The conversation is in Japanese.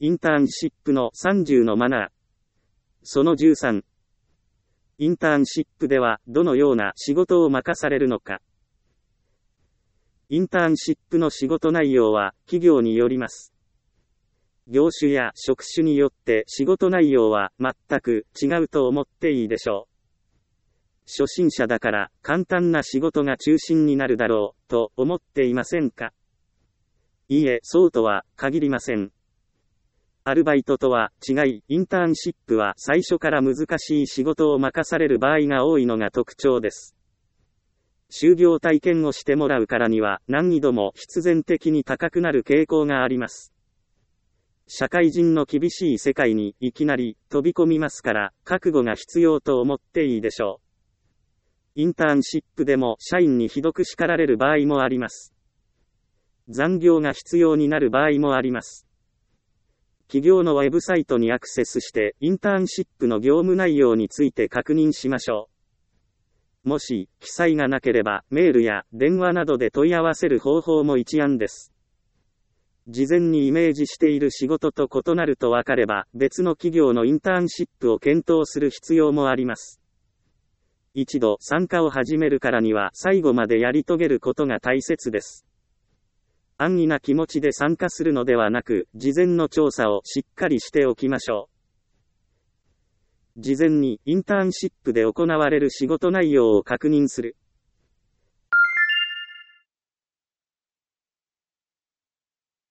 インターンシップの30のマナー。その13。インターンシップではどのような仕事を任されるのか。インターンシップの仕事内容は企業によります。業種や職種によって仕事内容は全く違うと思っていいでしょう。初心者だから簡単な仕事が中心になるだろうと思っていませんか？いいえ、そうとは限りません。アルバイトとは違い、インターンシップは最初から難しい仕事を任される場合が多いのが特徴です。就業体験をしてもらうからには難易度も必然的に高くなる傾向があります。社会人の厳しい世界にいきなり飛び込みますから覚悟が必要と思っていいでしょう。インターンシップでも社員にひどく叱られる場合もあります。残業が必要になる場合もあります。企業のウェブサイトにアクセスしてインターンシップの業務内容について確認しましょう。もし記載がなければメールや電話などで問い合わせる方法も一案です。事前にイメージしている仕事と異なると分かれば別の企業のインターンシップを検討する必要もあります。一度参加を始めるからには最後までやり遂げることが大切です。安易な気持ちで参加するのではなく、事前の調査をしっかりしておきましょう。事前にインターンシップで行われる仕事内容を確認する。